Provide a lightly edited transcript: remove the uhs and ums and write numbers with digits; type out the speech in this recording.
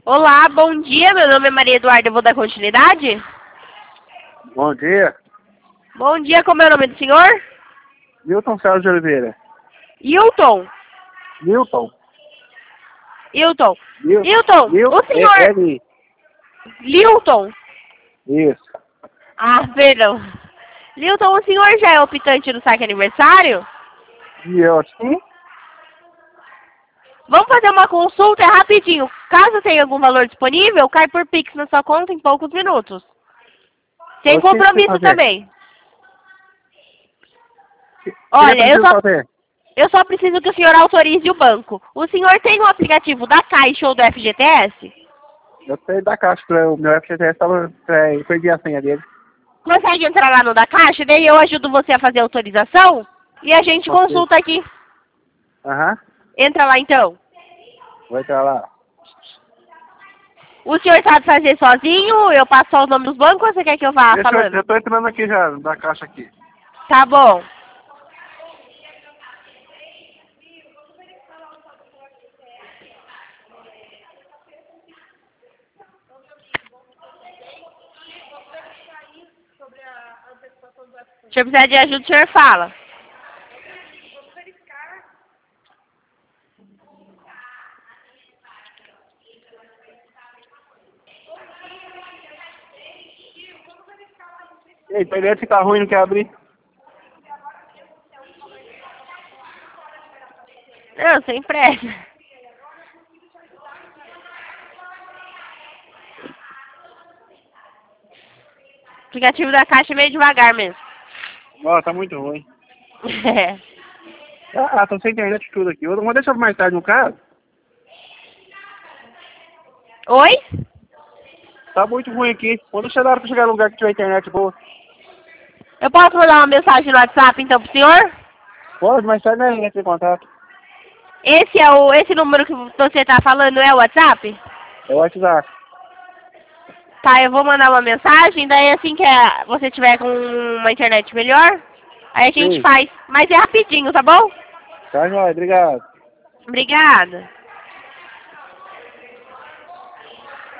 Olá, bom dia. Meu nome é Maria Eduarda, eu vou dar continuidade? Bom dia. Bom dia, como é o nome do senhor? Milton Sérgio de Oliveira. Hilton. Milton. Hilton. Mil, Hilton, Mil, o senhor... L. Lilton. Isso. Ah, perdão. Lilton, o senhor já é optante do saque aniversário? E eu, sim? Vamos fazer uma consulta rapidinho. Caso tenha algum valor disponível, cai por Pix na sua conta em poucos minutos. Sem O que você compromisso fazer? também. Olha, Olha, eu só preciso que o senhor autorize o banco. O senhor tem o aplicativo da Caixa ou do FGTS? Eu sei da Caixa, o meu FGTS estava... Eu perdi a senha dele. Consegue entrar lá no da Caixa? Daí eu ajudo você a fazer a autorização e a gente Ok. consulta aqui. Aham. Entra lá então. Vou entrar lá. O senhor sabe fazer sozinho? Eu passo só o nome dos bancos ou você quer que eu vá falando? Eu tô entrando aqui já, da Caixa aqui. Tá bom. Se eu precisar de ajuda, o senhor fala. A internet tá ruim, não quer abrir? Não, sem pressa. O aplicativo da Caixa é meio devagar mesmo. Ó, tá muito ruim. É. Tô sem internet e tudo aqui. Eu vou deixar mais tarde no carro. Oi? Tá muito ruim aqui. Vou deixar na hora pra chegar no lugar que tiver internet boa. Eu posso mandar uma mensagem no WhatsApp então pro senhor? Pode, mais tarde nem entra em contato. Esse número que você tá falando é o WhatsApp? É o WhatsApp. Tá, eu vou mandar uma mensagem, daí assim que você tiver com uma internet melhor, aí a gente Sim. faz. Mas é rapidinho, tá bom? Tá, joia. Obrigado. Obrigada.